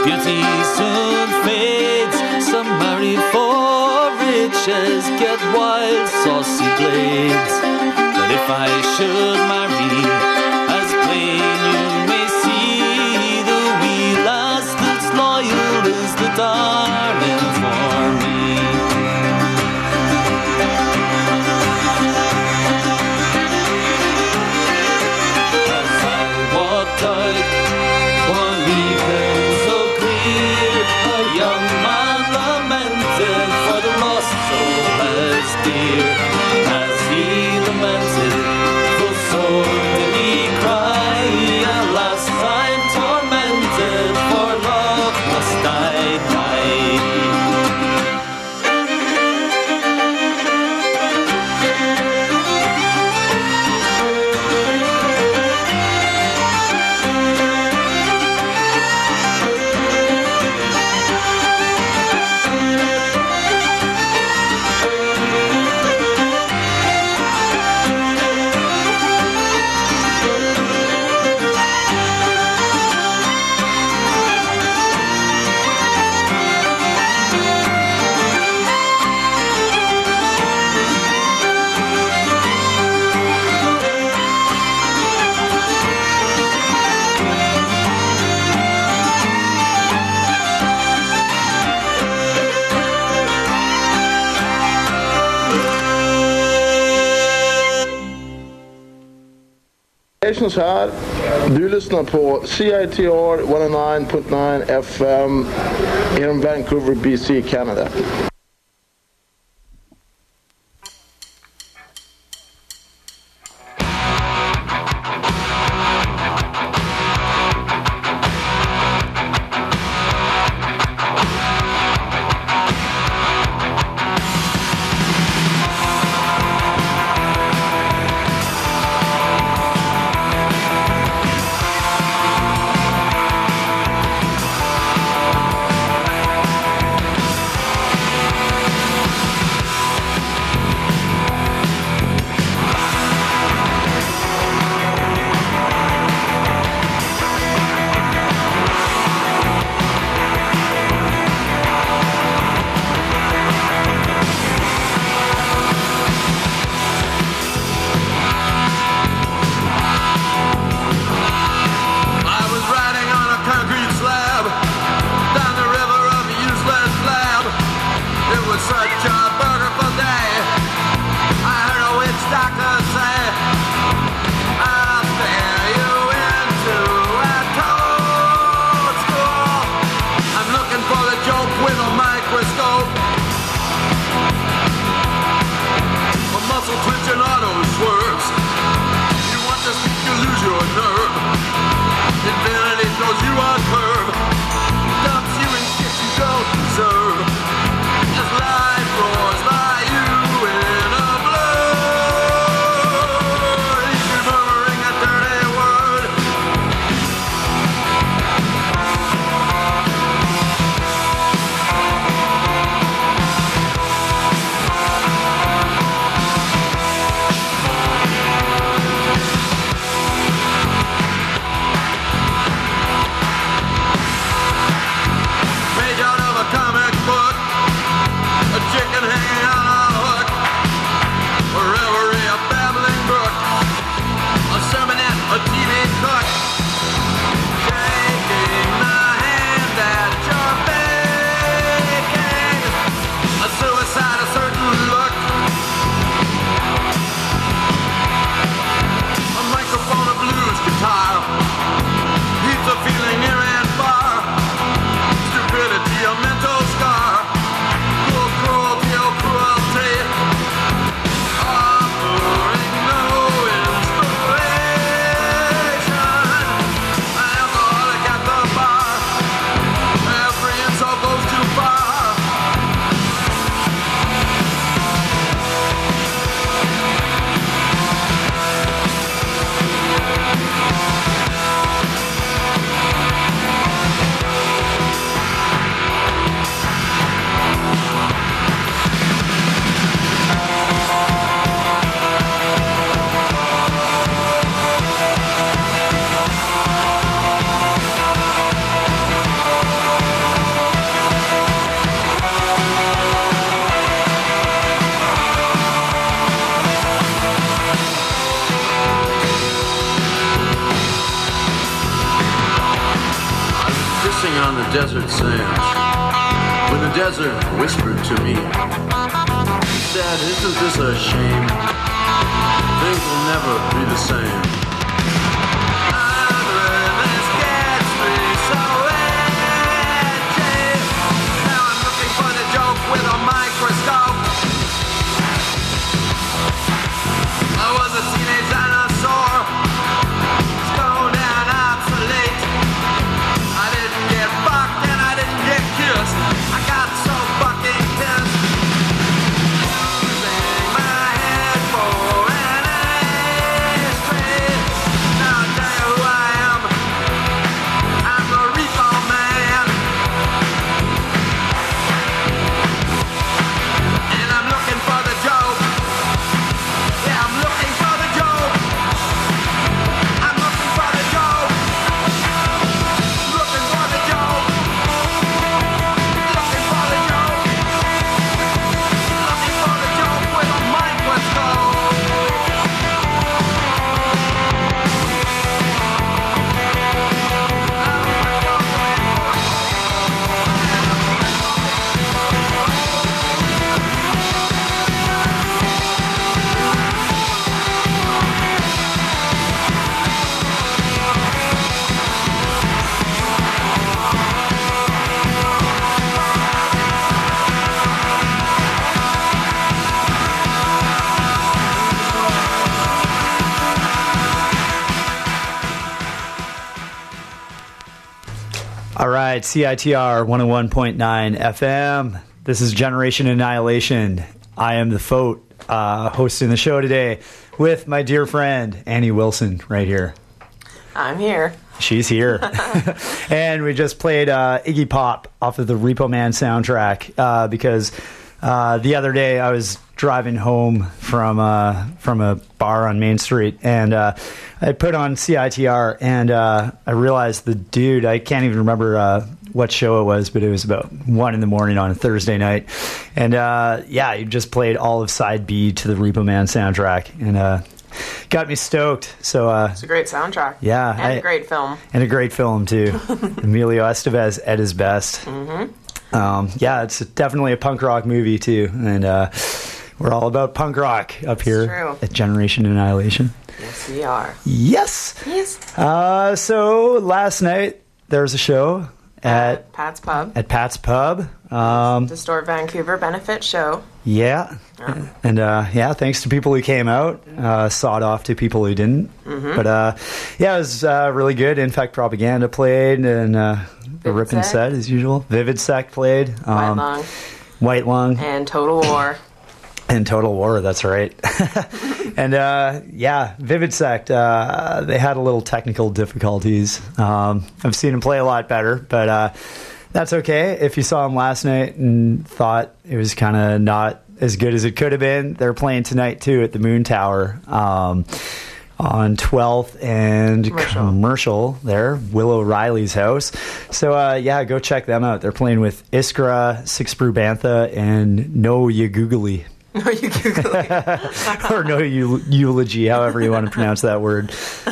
Beauty soon fades, some marry for riches, get wild saucy blades. But if I should marry, as plain you may see, the wee lass that's loyal is the darling for me. As I walked out one evening so clear, a young man lamented for the lost soul as dear. As he lamented, full sore did he cry, alas, I'm tormented, for love must I die. Så här, du lyssnar på CITR 109.9 FM here in Vancouver, BC, Canada. desert sands, when the desert whispered to me, Dad, isn't this a shame? Things will never be the same. This gets me so edgy. Now I'm looking for the joke with a microscope. I was a teenage dinosaur, stoned and obsolete. I didn't get fucked and I didn't get kissed. I got so fucking pissed. Losing my head for an ashtray. Now I'll tell you who I am. I'm the Reefer Man. And I'm looking for the joke. Yeah, I'm looking for the joke. I'm looking for the joke. Looking for the joke. Looking for the joke. Looking for the joke with a microscope. All right, CITR 101.9 FM. This is Generation Annihilation. I am the Fote, hosting the show today with my dear friend Annie Wilson right here. I'm here. She's here. And we just played Iggy Pop off of the Repo Man soundtrack because the other day I was driving home from a bar on Main Street, and I put on CITR, and I realized the dude, I can't even remember what show it was, but it was about 1 a.m. on a Thursday night, and yeah, he just played all of side B to the Repo Man soundtrack, and got me stoked. So It's a great soundtrack. Yeah, And a great film. and a great film too. Emilio Estevez at his best. Mm-hmm. Yeah, it's definitely a punk rock movie too, and we're all about punk rock up here true. at Generation Annihilation. Yes, we are. Yes. Yes. So last night there was a show at Pat's Pub. Pat's Pub. Distort Vancouver benefit show. Yeah. And yeah, thanks to people who came out, sawed off to people who didn't. Mm-hmm. But yeah, it was really good. Infect Propaganda played, and the ripping set as usual. Vivid Sect played. White Lung. And Total War. And Total War, that's right. And yeah, Vivid Sect, they had a little technical difficulties. I've seen them play a lot better, but that's okay. If you saw them last night and thought it was kind of not as good as it could have been, they're playing tonight too at the Moon Tower on 12th and Commercial there, Will O'Reilly's house. So yeah, go check them out. They're playing with Iskra, Six Brew Bantha, and No Yagoogly. No, you Google it. Or No Eulogy, however you want to pronounce that word.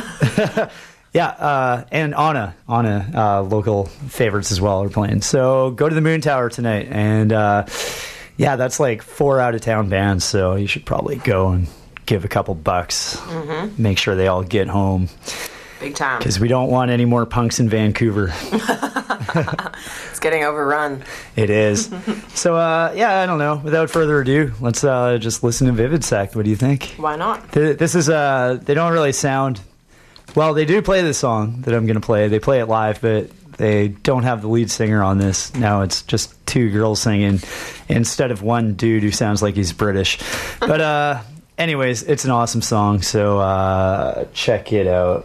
Yeah, and Anna, local favorites as well, are playing. So go to the Moon Tower tonight, and yeah, that's like 4 out-of-town bands, so you should probably go and give a couple bucks. Mm-hmm. Make sure they all get home. Big time. Because we don't want any more punks in Vancouver. It's getting overrun. It is. So, yeah, I don't know. Without further ado, let's just listen to Vivid Sect. What do you think? Why not? This is, they don't really sound... Well, they do play the song that I'm going to play. They play it live, but they don't have the lead singer on this. Now it's just 2 girls singing instead of one dude who sounds like he's British. But anyways, it's an awesome song, so check it out.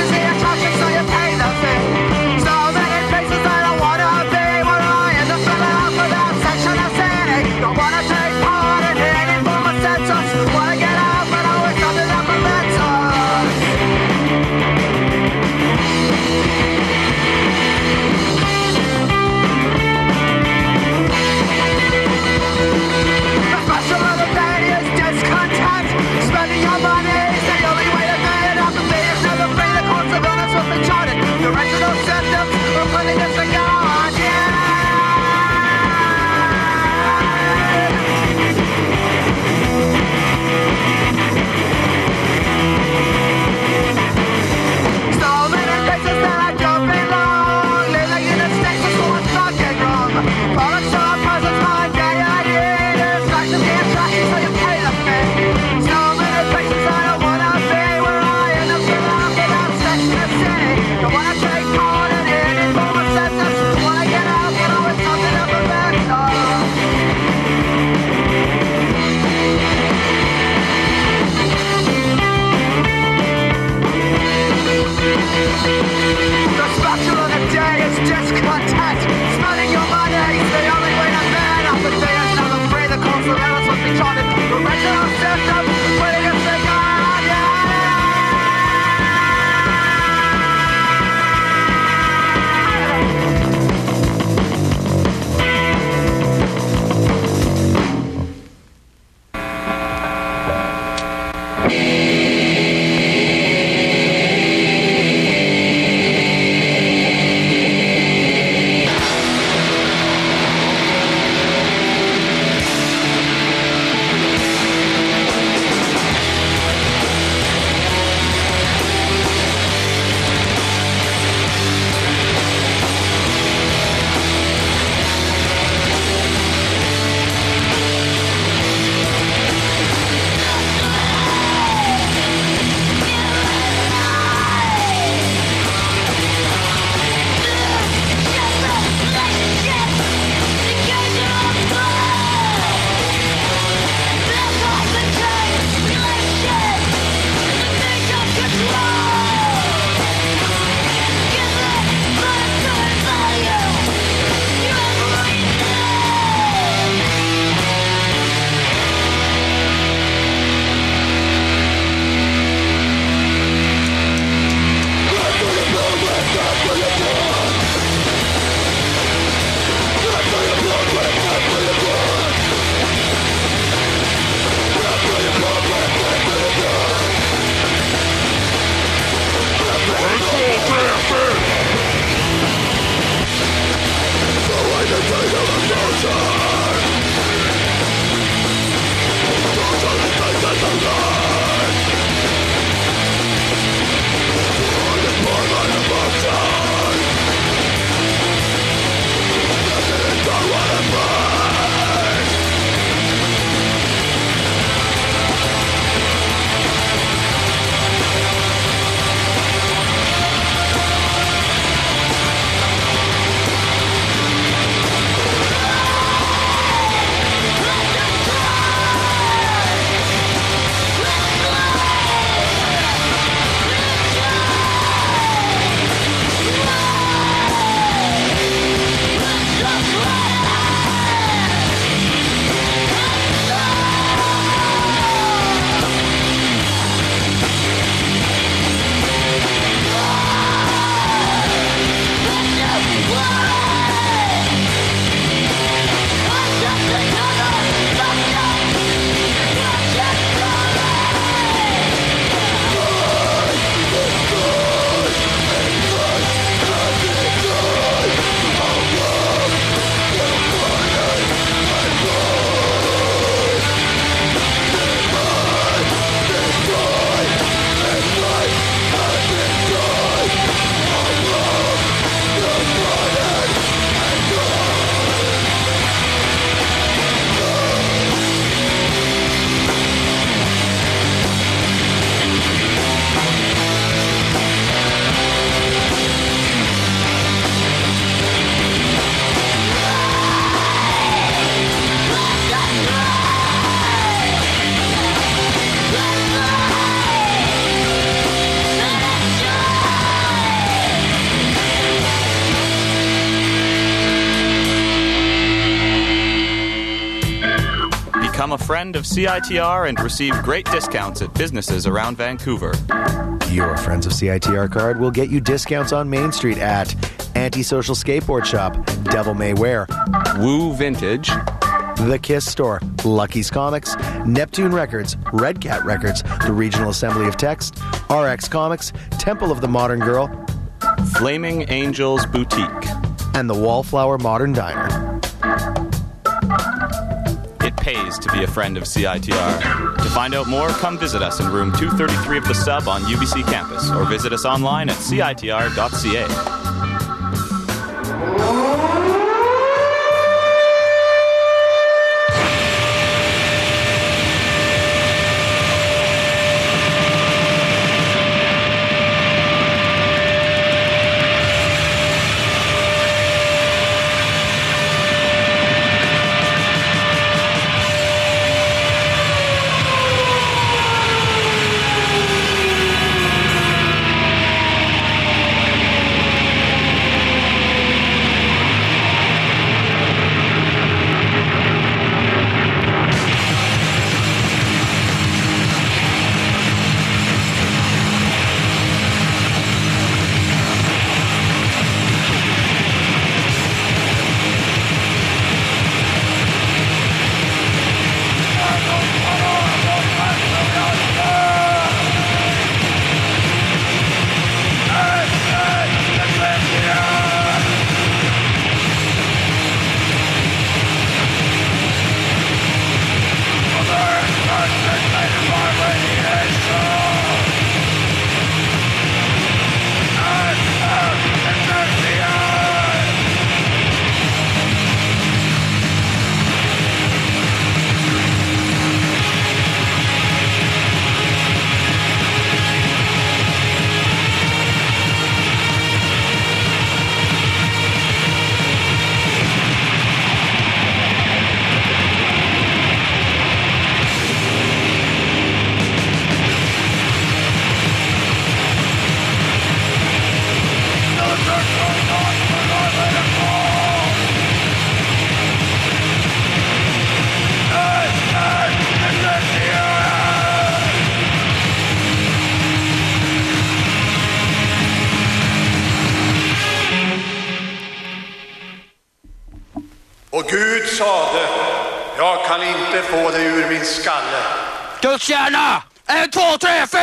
So many places that I wanna be when I end up The structure of the day is discontent. Spending your money is the only way to man up the day is never free. The cultural balance must be charted. The original system is waiting to say God, yeah. Become a friend of CITR and receive great discounts at businesses around Vancouver. Your Friends of CITR card will get you discounts on Main Street at Antisocial Skateboard Shop, Devil May Wear, Woo Vintage, The Kiss Store, Lucky's Comics, Neptune Records, Red Cat Records, the Regional Assembly of Text, RX Comics, Temple of the Modern Girl, Flaming Angels Boutique, and the Wallflower Modern Diner. It pays to be a friend of CITR. To find out more, come visit us in room 233 of the Sub on UBC campus, or visit us online at citr.ca. Och Gud sade, jag kan inte få det ur min skalle. Gudstjärna! 1, 2, 3, 4!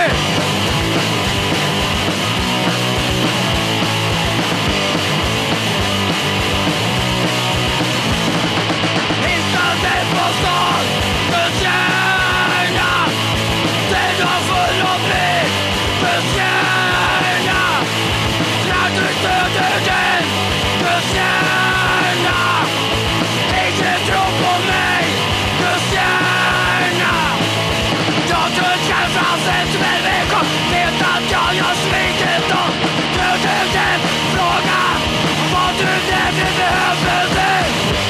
Hitta dig på stan, gudstjärna! Den var full av blick, gudstjärna! När du stöter den, gudstjärna! Ingen tror på mig, gudstjärna! Jag tror kanske sett mig veckor, vet att jag svikit dem. Nu till den frågan, vad du nämligen behöver dig.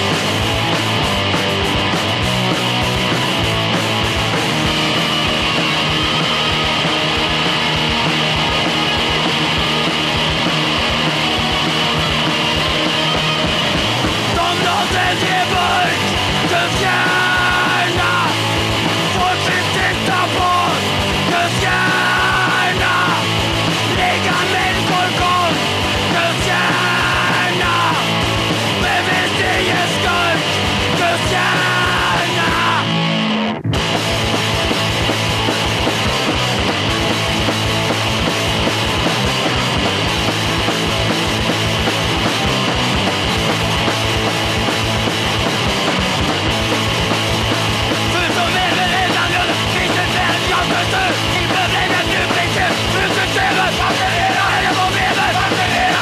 De låter ge bort gudstjärna. Folk vill titta på gudstjärna. Lägga människor kom gudstjärna. Men visst det är skurk gudstjärna. Förutom överlevnad finns det väl jag möter. I problemet nu blicken, systemet, fakturera, eller vad menar, fakturera.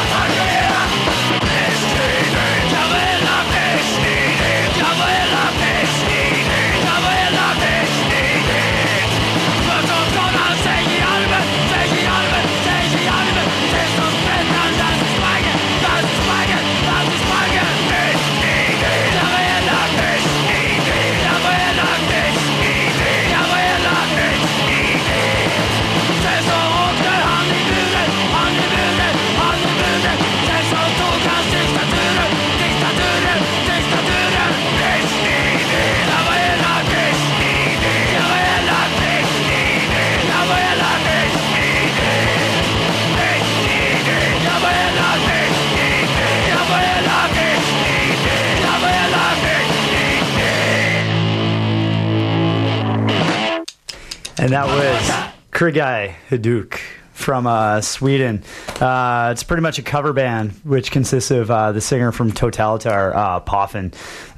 Jag var hela bästniden, jag var hela bästniden, jag var hela bästniden. För som skolan säg i armen, säg i armen, säg i armen. Det som spänner, dans i spangen, dans i spangen, dans i spangen. Bästniden, jag var hela bästniden, jag var hela bästniden, jag var hela bästniden. Sen så åkte han i buren, han i buren, han i buren. Sen så tog han diktaturen, diktaturen, diktaturen. Bästniden, jag var hela bästniden, jag var hela bästniden, jag var hela bästniden. Bästniden, jag var hela bästniden, jag var hela bästniden, jag var hela bästniden. And that was Krigai Haduk from Sweden. It's pretty much a cover band, which consists of the singer from Totalitar, Poffin.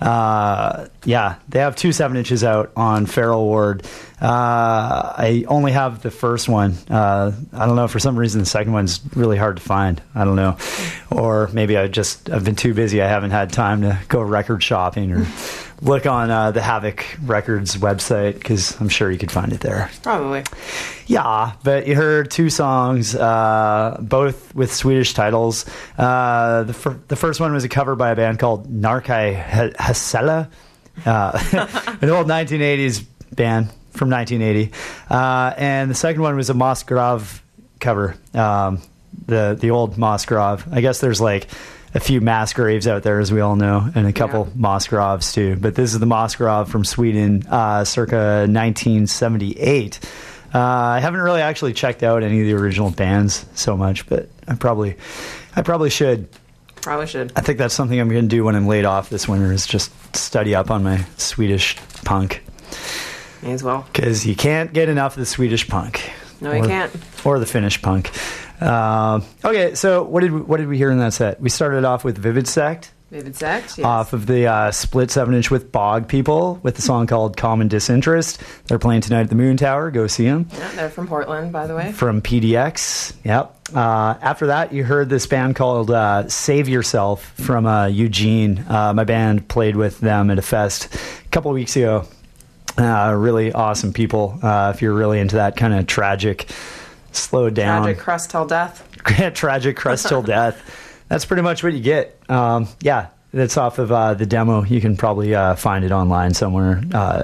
Yeah, they have 2 7-inches out on Feral Ward. I only have the first one. I don't know, for some reason the second one's really hard to find. I don't know. Or maybe I've been too busy. I haven't had time to go record shopping or look on the Havoc Records website, because I'm sure you could find it there. Probably. Yeah, but you heard 2 songs, both with Swedish titles. The first one was a cover by a band called Narkai Hasela, an old 1980s band from 1980. And the second one was a Moss Grav cover, the old Moss Grav. I guess there's like a few mass graves out there, as we all know, and a couple Moss Gravs too. But this is the Moss Grav from Sweden, circa 1978. I haven't really actually checked out any of the original bands so much, but I probably should. Probably should. I think that's something I'm going to do when I'm laid off this winter, is just study up on my Swedish punk. May as well. Because you can't get enough of the Swedish punk. No, you can't. Or the Finnish punk. Okay, so what did we hear in that set? We started off with Vivid Sect. Vivid Sect, yes. Off of the split 7-inch with Bog People, with the song called Common Disinterest. They're playing tonight at the Moon Tower. Go see them. Yeah, they're from Portland, by the way. From PDX. Yep. After that, you heard this band called Save Yourself from Eugene. My band played with them at a fest a couple of weeks ago. Really awesome people. If you're really into that kind of tragic, slow down. Tragic crust till death. Tragic crust till death. That's pretty much what you get. Yeah, that's off of the demo. You can probably find it online somewhere.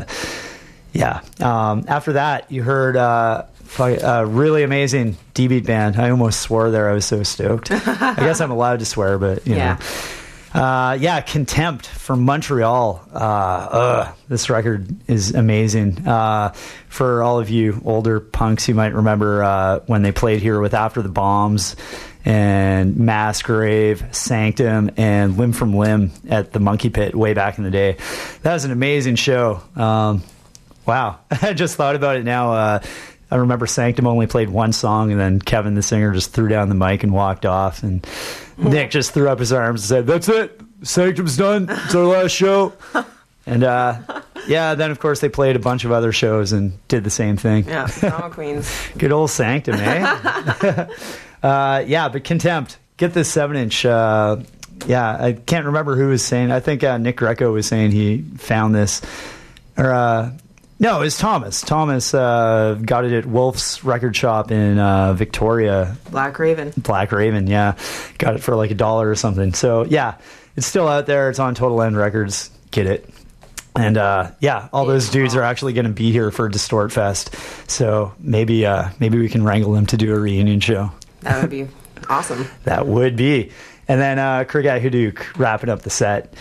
Yeah. After that, you heard a really amazing D-Beat band. I almost swore there. I was so stoked. I guess I'm allowed to swear, but you know. Yeah, Contempt from Montreal. This record is amazing. For all of you older punks, you might remember when they played here with After the Bombs and Massgrave, Sanctum, and Limb from Limb at the Monkey Pit way back in the day. That was an amazing show. Wow. I just thought about it now. I remember Sanctum only played one song, and then Kevin, the singer, just threw down the mic and walked off, and Nick just threw up his arms and said, "That's it. Sanctum's done. It's our last show." And yeah, then of course they played a bunch of other shows and did the same thing. Yeah, Drama Queens. Good old Sanctum, eh? Yeah, but Contempt. Get this 7-inch. Yeah, I can't remember who was saying. I think Nick Greco was saying he found this. Or no, it was Thomas. Thomas got it at Wolf's record shop in Victoria. Black Raven. Black Raven, yeah. Got it for like $1 or something. So yeah, it's still out there. It's on Total End Records. Get it. And yeah, all those dudes are actually going to be here for Distort Fest. So maybe we can wrangle them to do a reunion show. That would be awesome. That would be. And then Kurgat Hadouk wrapping up the set.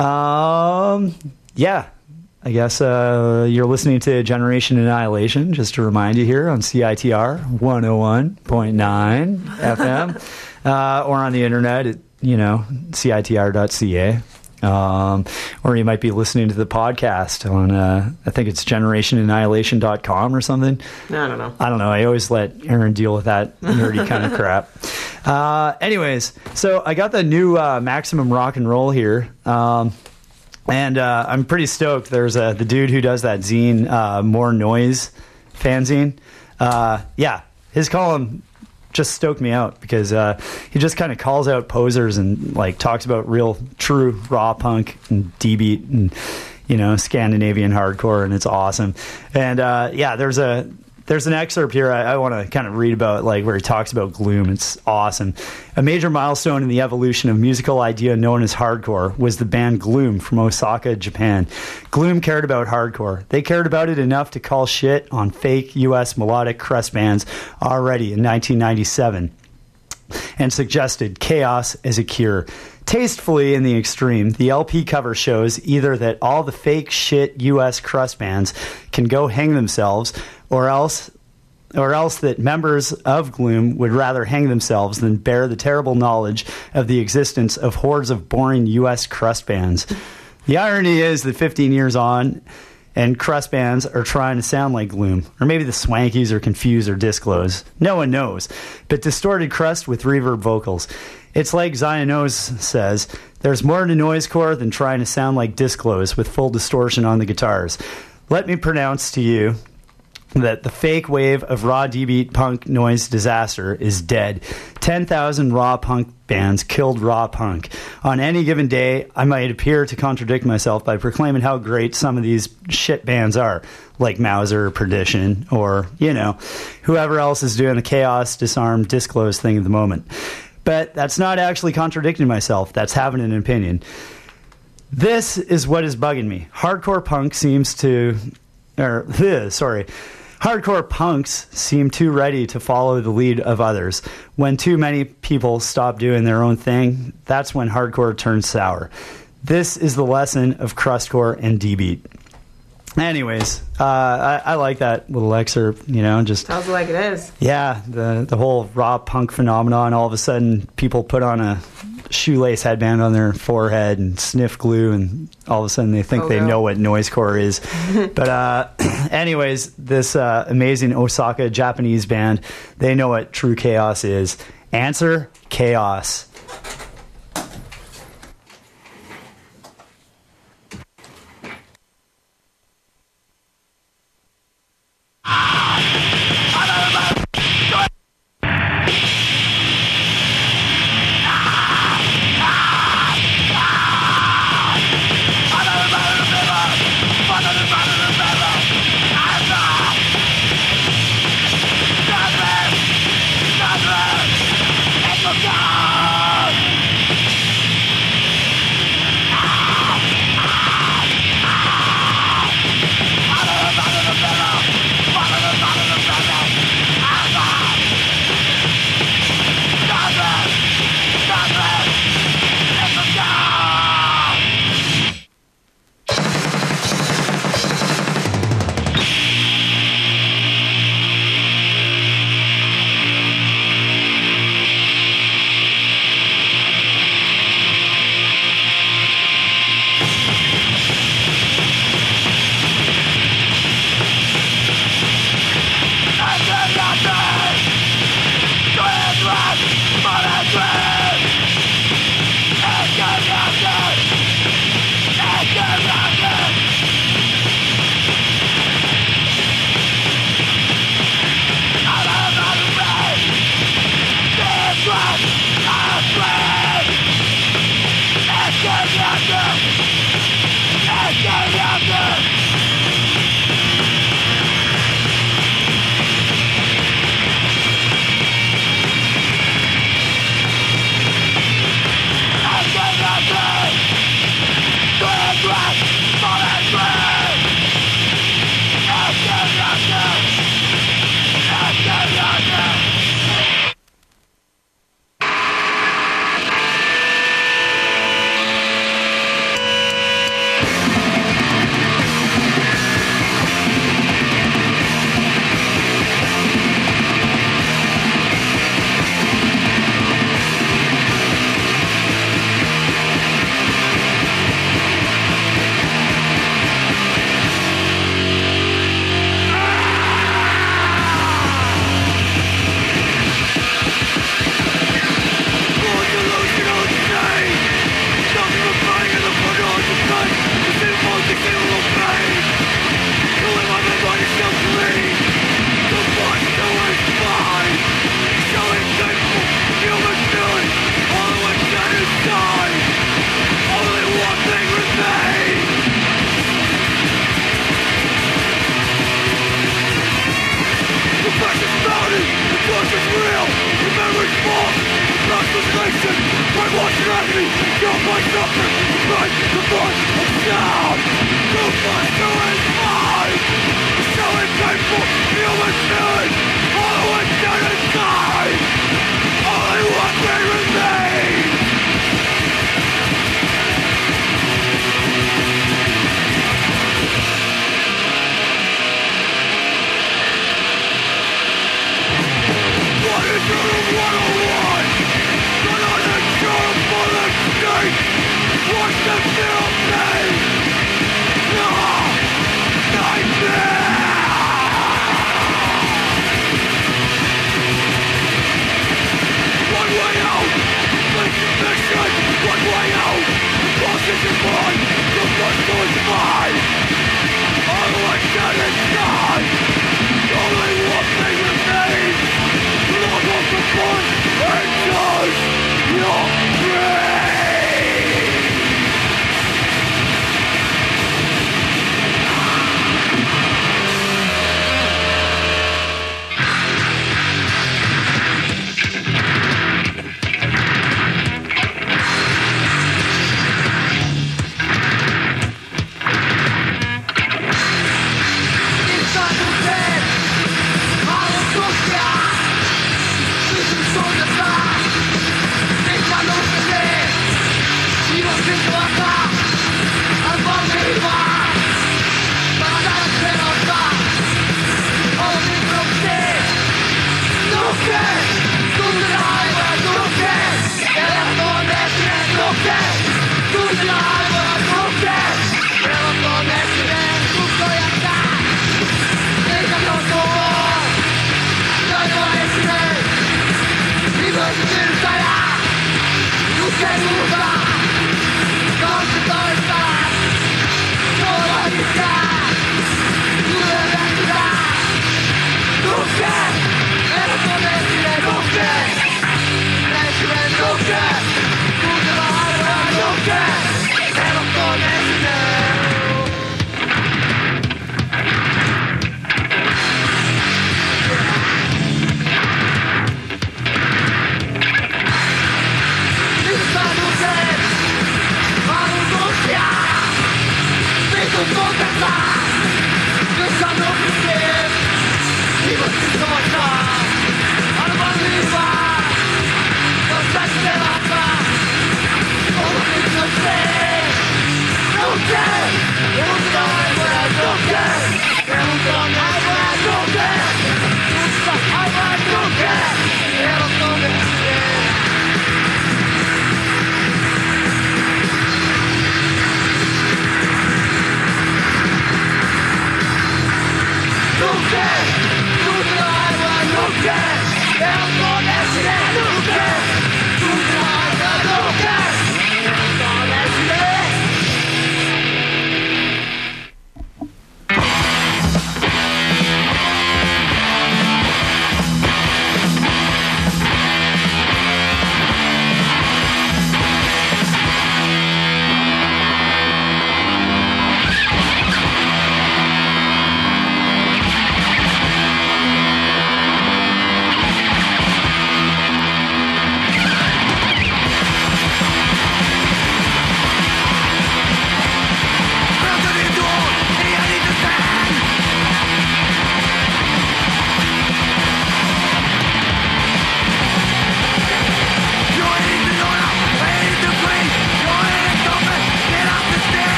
Yeah, I guess you're listening to Generation Annihilation, just to remind you, here on CITR 101.9 FM, or on the internet at, CITR.ca. Or you might be listening to the podcast on, I think it's generationannihilation.com or something. No, I don't know. I don't know. I always let Aaron deal with that nerdy kind of crap. Anyways, so I got the new Maximum Rock and Roll here. And I'm pretty stoked. There's the dude who does that zine, More Noise fanzine. Yeah, his column just stoked me out because he just kind of calls out posers and like talks about real, true raw punk and D-beat and Scandinavian hardcore, and it's awesome. And yeah, there's an excerpt here I want to kind of read about, like where he talks about Gloom. It's awesome. A major milestone in the evolution of musical idea known as hardcore was the band Gloom from Osaka, Japan. Gloom cared about hardcore. They cared about it enough to call shit on fake U.S. melodic crust bands already in 1997 and suggested chaos as a cure. Tastefully in the extreme, the LP cover shows either that all the fake shit U.S. crust bands can go hang themselves, or else that members of Gloom would rather hang themselves than bear the terrible knowledge of the existence of hordes of boring U.S. crust bands. The irony is that 15 years on, and crust bands are trying to sound like Gloom, or maybe the Swankies are confused or disclose. No one knows. But distorted crust with reverb vocals. It's like Zion O's says, there's more to noisecore than trying to sound like Disclose with full distortion on the guitars. Let me pronounce to you that the fake wave of raw D-beat punk noise disaster is dead. 10,000 raw punk bands killed raw punk. On any given day, I might appear to contradict myself by proclaiming how great some of these shit bands are, like Mauser, Perdition, or, whoever else is doing the chaos, disarm, disclose thing at the moment. But that's not actually contradicting myself. That's having an opinion. This is what is bugging me. Hardcore punks seem too ready to follow the lead of others. When too many people stop doing their own thing, that's when hardcore turns sour. This is the lesson of crustcore and D-beat. Anyways, I like that little excerpt, just... Sounds like it is. Yeah, the whole raw punk phenomenon. All of a sudden, people put on a shoelace headband on their forehead and sniff glue, and all of a sudden they think they know what noisecore is. But anyways, this amazing Osaka Japanese band, they know what true chaos is. Answer, chaos. It's Look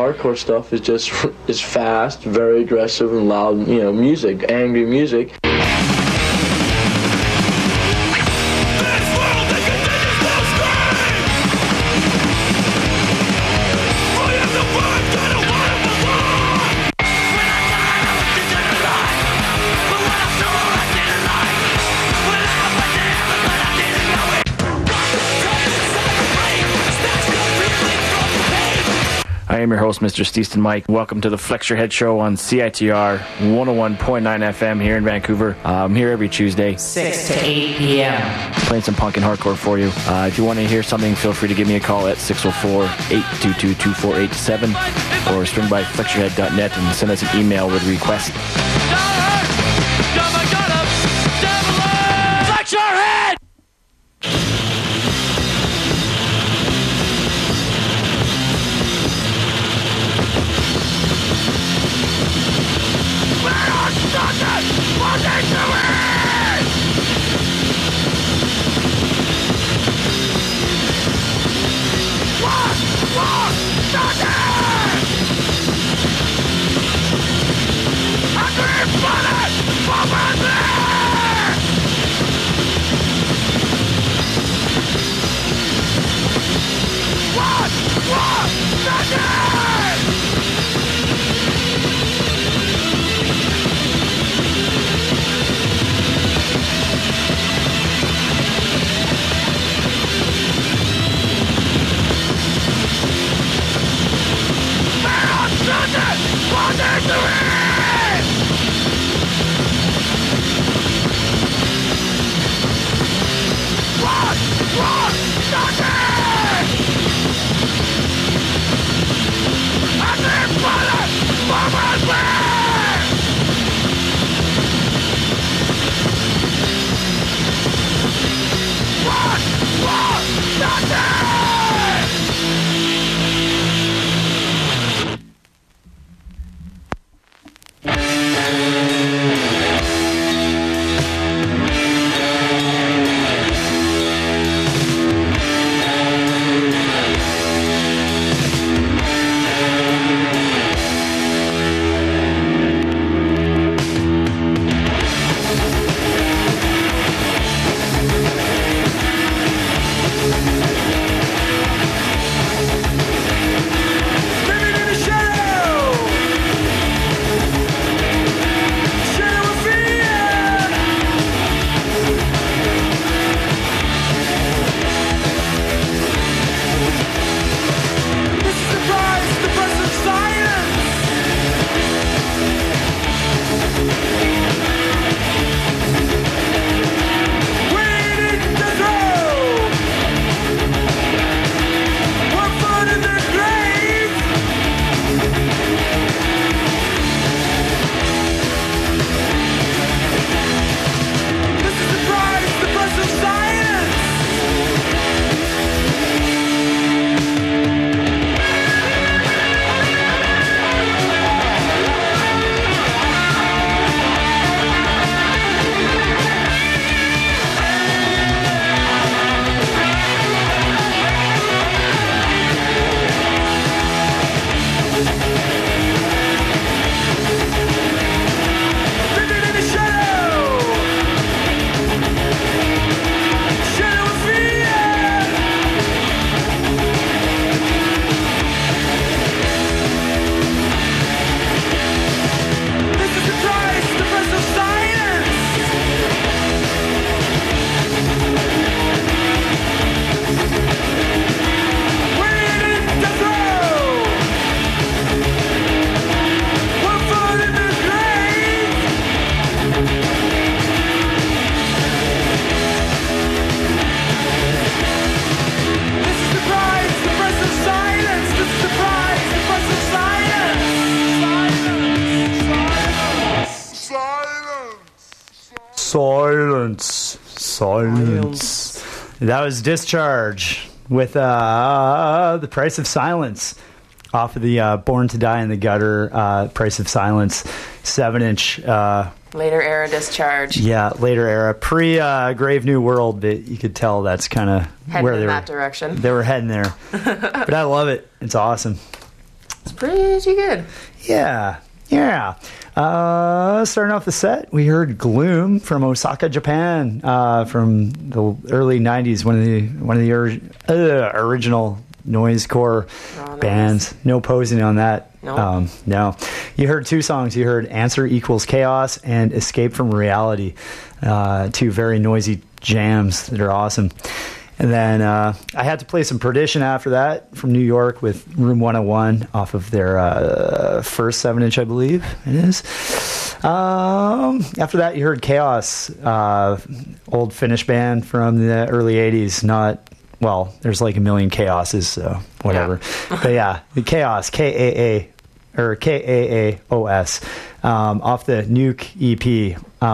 hardcore stuff is just is fast, very aggressive and loud, music, angry music. I am your host, Mr. Steeston Mike. Welcome to the Flex Your Head Show on CITR 101.9 FM here in Vancouver. I'm here every Tuesday, 6 to 8 p.m. playing some punk and hardcore for you. If you want to hear something, feel free to give me a call at 604-822-2487 or swing by flexyourhead.net and send us an email with requests. Flex your head! Silence. That was Discharge with The Price of Silence off of the Born to Die in the Gutter Price of Silence 7-inch. Later era Discharge. Yeah, later era. Pre-Grave New World, but you could tell that's kind of Heading where in they that were. direction. They were heading there. But I love it. It's awesome. Pretty good. Yeah. Starting off the set, we heard Gloom from Osaka, Japan, from the early '90s. One of the original noisecore bands. No posing on that. No. No. You heard two songs. You heard "Answer Equals Chaos" and "Escape from Reality." Two very noisy jams that are awesome. And then I had to play some Perdition after that from New York with Room 101 off of their first 7-inch, I believe it is. After that, you heard Chaos, old Finnish band from the early 80s. There's like a million Chaoses, so whatever. Yeah. But yeah, the Chaos, K-A-A, or K-A-A-O-S, off the Nuke EP.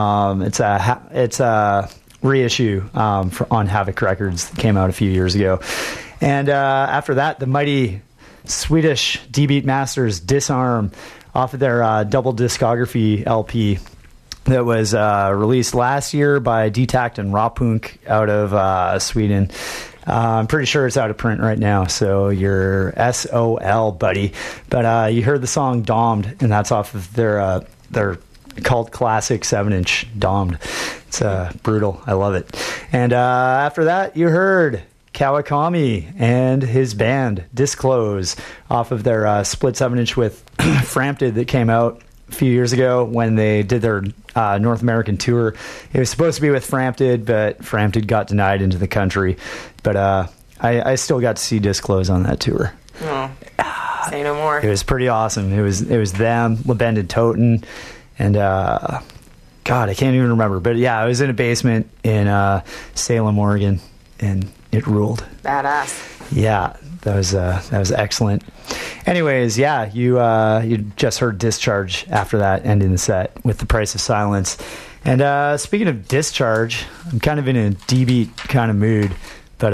It's a reissue on Havoc Records that came out a few years ago. And after that, the mighty Swedish D-Beat Masters Disarm off of their double discography LP that was released last year by Detakt and Rawpunk out of Sweden. I'm pretty sure it's out of print right now, so you're SOL, buddy. But you heard the song Domed, and that's off of their cult classic 7-inch Domed. It's brutal. I love it. And after that, you heard Kawakami and his band Disclose off of their split 7-inch with Frampted that came out a few years ago when they did their North American tour. It was supposed to be with Frampted, but Frampted got denied into the country. But I still got to see Disclose on that tour. Oh, say no more. It was pretty awesome. It was them, LeBend and Toten, and God, I can't even remember. But yeah, I was in a basement in Salem, Oregon, and it ruled. Badass. Yeah, that was excellent. Anyways, yeah, you just heard Discharge after that, ending the set with The Price of Silence. And speaking of Discharge, I'm kind of in a D-Beat kind of mood, but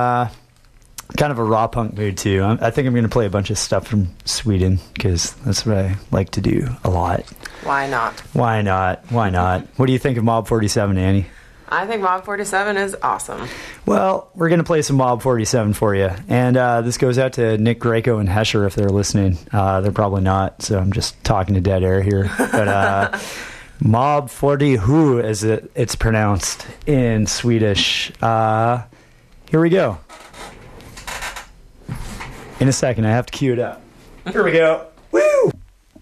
kind of a raw punk mood too. I think I'm going to play a bunch of stuff from Sweden because that's what I like to do a lot. Why not? Why not? What do you think of Mob 47, Annie? I think Mob 47 is awesome. Well, we're going to play some Mob 47 for you. And this goes out to Nick Greco and Hesher if they're listening. They're probably not, so I'm just talking to dead air here. But Mob 40 Who, as it's pronounced in Swedish. Here we go. In a second, I have to cue it up. Here we go. Woo!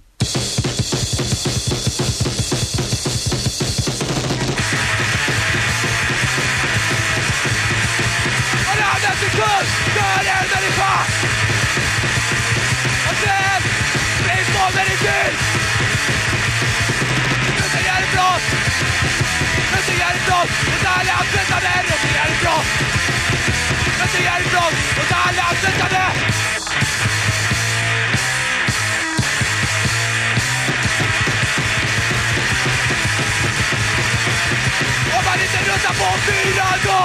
Om man inte röstar på 4 då,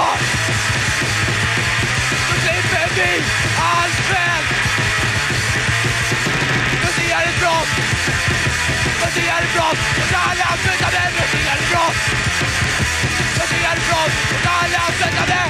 så slipper vi allt själv. Musik är ett brott, musik är ett brott, och alla slutar med musik är ett brott. Musik är ett brott, och alla slutar med.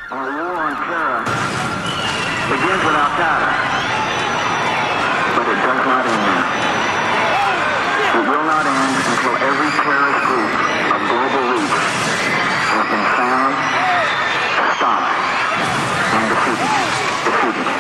Our war on terror begins with Al-Qaeda, but it does not end. It will not end until every terrorist group of global reach has been found, stopped, and defeated.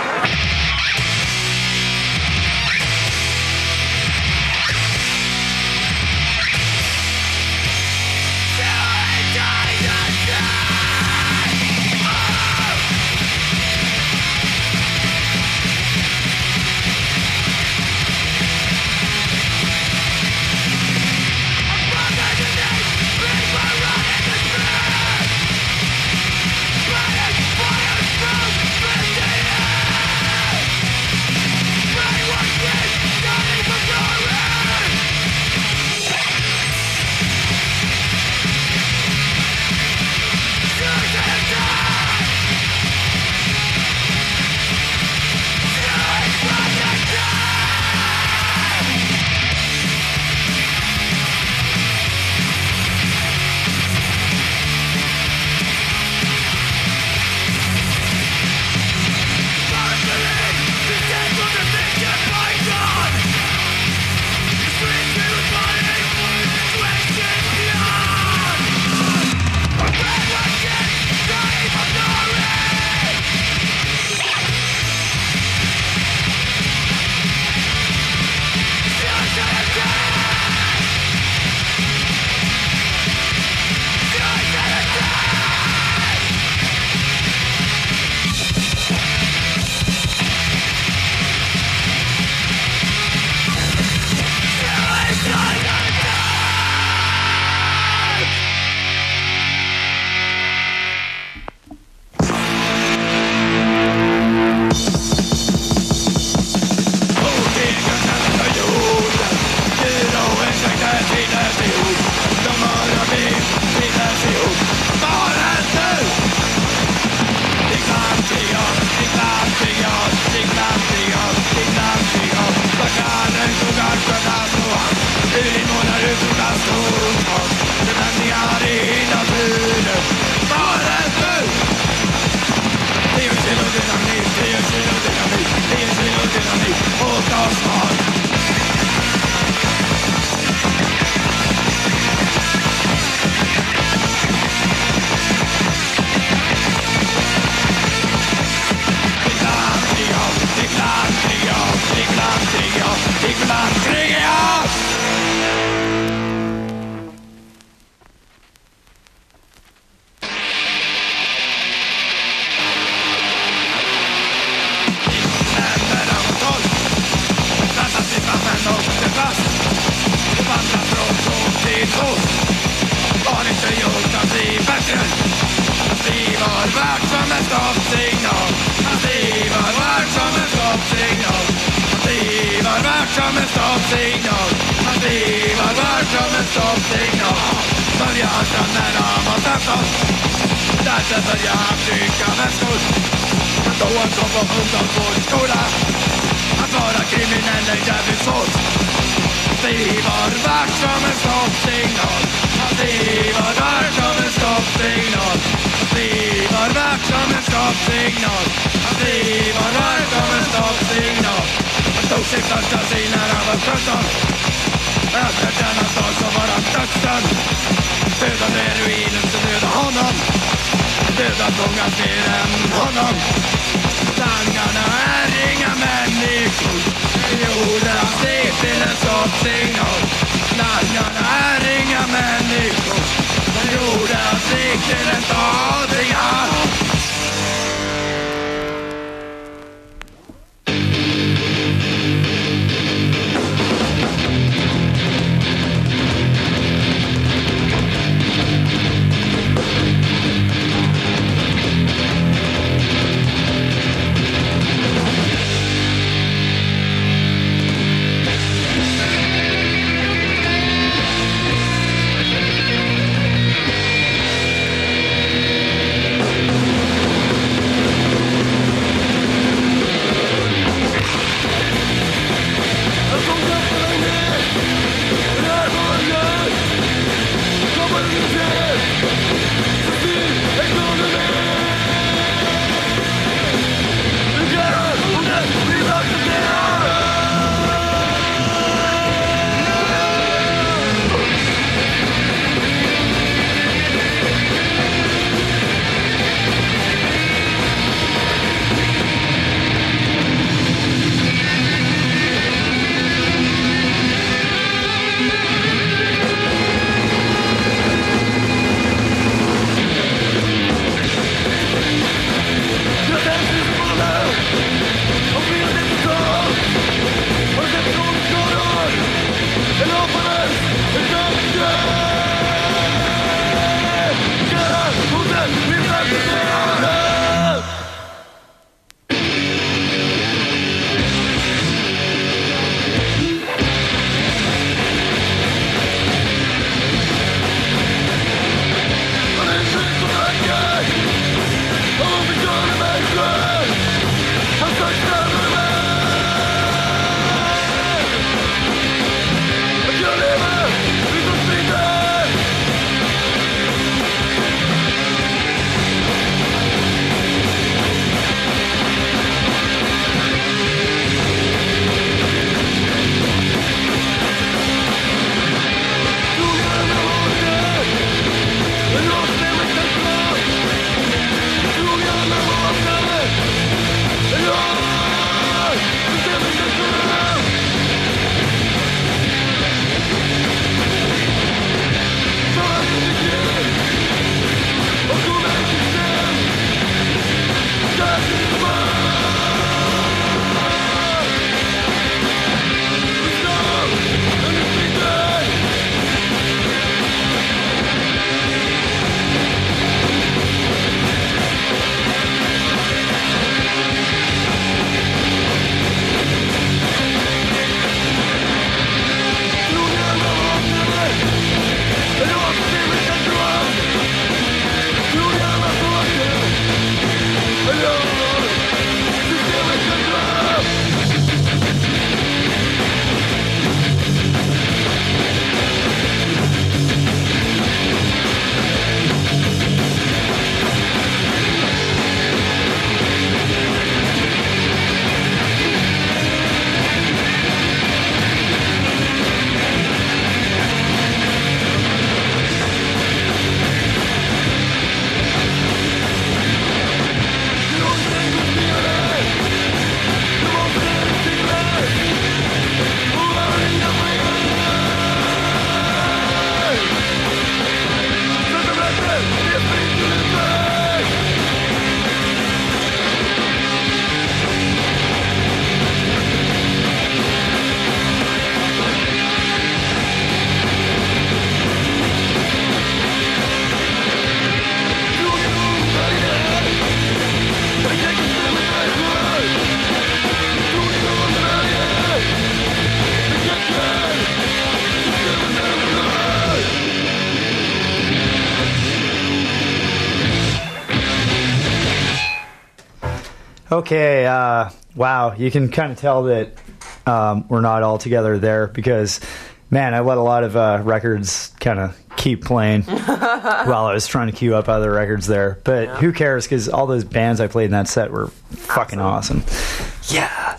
Okay, wow, you can kind of tell that we're not all together there because, man, I let a lot of records kind of keep playing while I was trying to queue up other records there. But who cares, because all those bands I played in that set were fucking awesome. Yeah.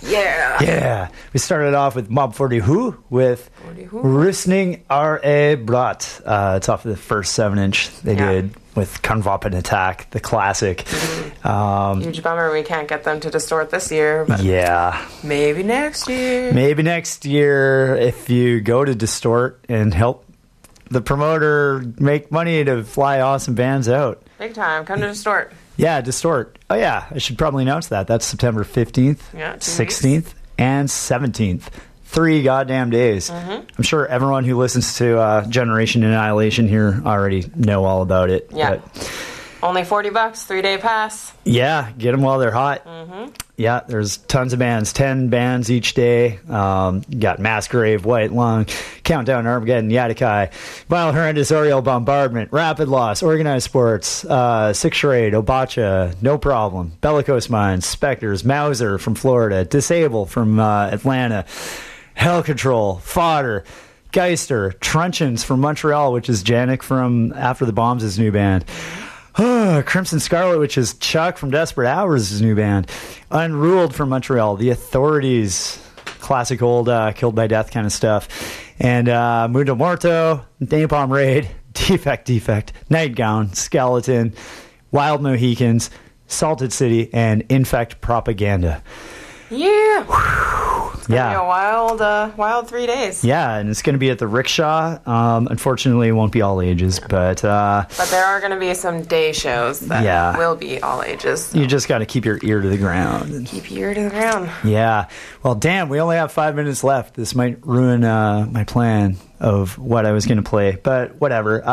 We started off with Mob 40 Who with Rustning R.A. Brat. It's off of the first 7-inch they did with Konvapen Attack, the classic. Huge bummer we can't get them to Distort this year. But maybe next year. Maybe next year, if you go to Distort and help the promoter make money to fly awesome bands out. Big time. Come to Distort. Yeah, Distort. Oh, yeah. I should probably announce that. That's September 15th, 16th, and 17th. 3 goddamn days. I'm sure everyone who listens to Generation Annihilation here already know all about it. Yeah. But only $40, 3-day pass. Yeah, get them while they're hot. Yeah, there's tons of bands, 10 bands each day. You got Massgrave, White Lung, Countdown, Armageddon, Yatakai, Vile Horrendous, Oriole Bombardment, Rapid Loss, Organized Sports, Six Charade, Obacha, No Problem, Bellicose Minds, Spectres, Mauser from Florida, Disable from Atlanta, Hell Control, Fodder, Geister, Truncheons from Montreal, which is Janik from After the Bombs' new band. Crimson Scarlet, which is Chuck from Desperate Hours' new band. Unruled from Montreal. The Authorities, classic old Killed by Death kind of stuff. And Mundo Morto, Napalm Raid, Defect, Nightgown, Skeleton, Wild Mohicans, Salted City, and Infect Propaganda. Yeah. It's going to be a wild 3 days. Yeah, and it's going to be at the Rickshaw. Unfortunately, it won't be all ages, but there are going to be some day shows that will be all ages. So. You just got to keep your ear to the ground. Keep your ear to the ground. Yeah. Well, damn, we only have 5 minutes left. This might ruin my plan of what I was going to play, but whatever.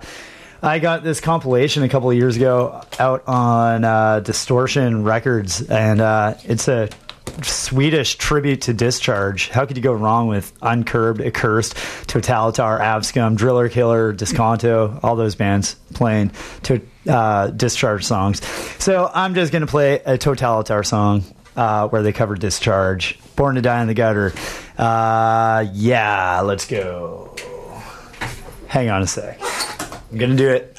I got this compilation a couple of years ago out on Distortion Records, and it's a Swedish tribute to Discharge. How could you go wrong with Uncurbed, Accursed, Totalitar, Abscum, Driller Killer, Disconto, all those bands playing to Discharge songs. So I'm just going to play a Totalitar song where they cover Discharge. Born to Die in the Gutter. Yeah, let's go. Hang on a sec. I'm going to do it.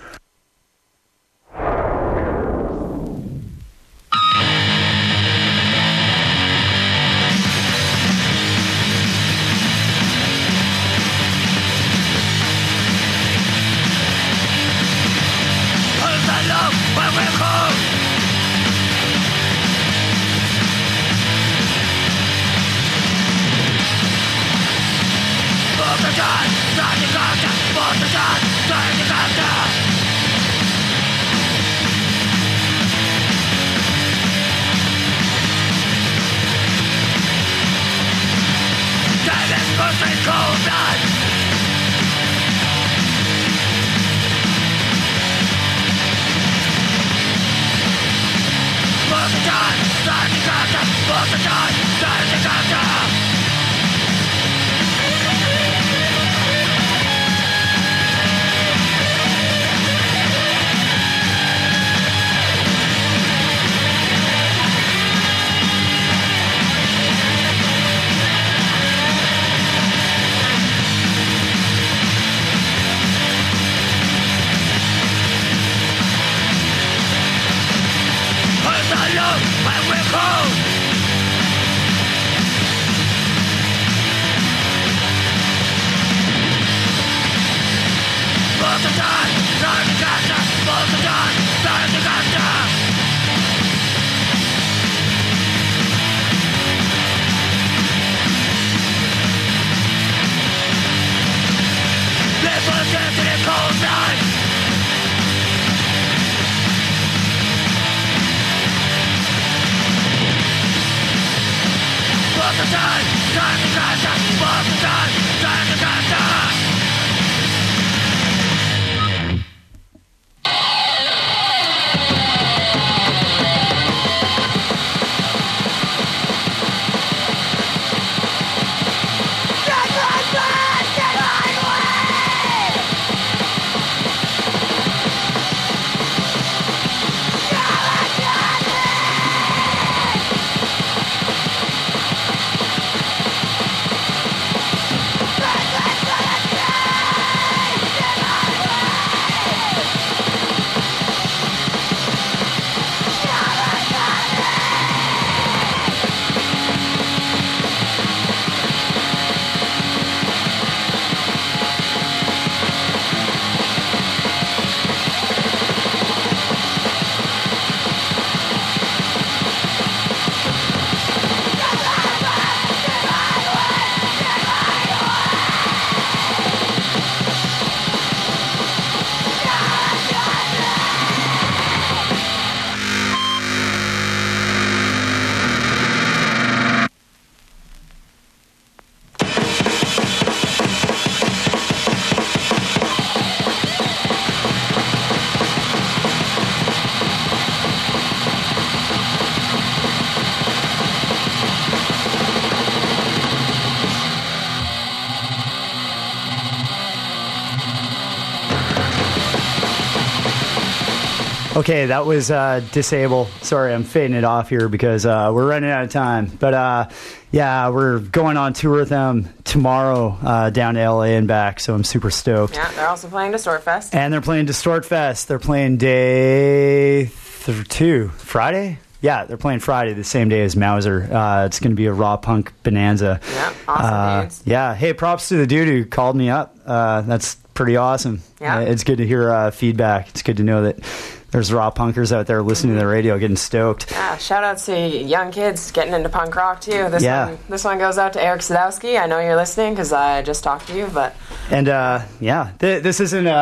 Okay, that was Disable. Sorry, I'm fading it off here because we're running out of time. But yeah, we're going on tour with them tomorrow down to LA and back, so I'm super stoked. Yeah, they're also playing Distort Fest. And they're playing Distort Fest. They're playing day 2, Friday? Yeah, they're playing Friday, the same day as Mauser. It's going to be a raw punk bonanza. Yeah, awesome dudes. Yeah, hey, props to the dude who called me up. That's pretty awesome. Yeah. It's good to hear feedback. It's good to know that there's raw punkers out there listening to the radio, getting stoked. Yeah, shout out to young kids getting into punk rock too. This one goes out to Eric Sadowski. I know you're listening because I just talked to you, but and yeah, this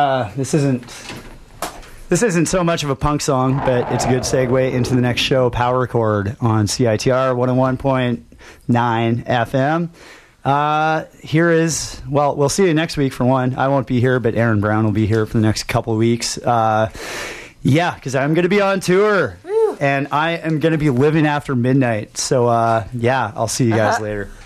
isn't so much of a punk song, but it's a good segue into the next show, Power Chord on CITR 101.9 FM. Here is, well, we'll see you next week for one. I won't be here, but Aaron Brown will be here for the next couple of weeks. Yeah, because I'm going to be on tour. Woo. And I am going to be living after midnight. So, yeah, I'll see you guys later.